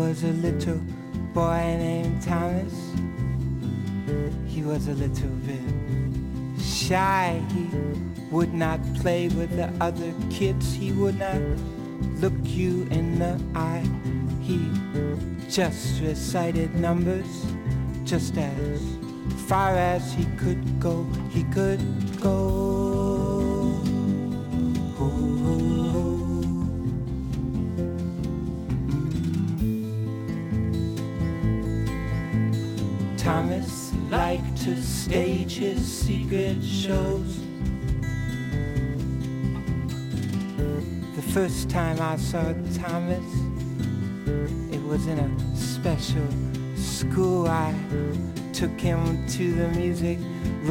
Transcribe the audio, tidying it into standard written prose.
was a little boy named Thomas. He was a little bit shy. He would not play with the other kids. He would not look you in the eye. He just recited numbers just as far as he could go. He could go. Thomas liked to stage his secret shows. The first time I saw Thomas, it was in a special school. I took him to the music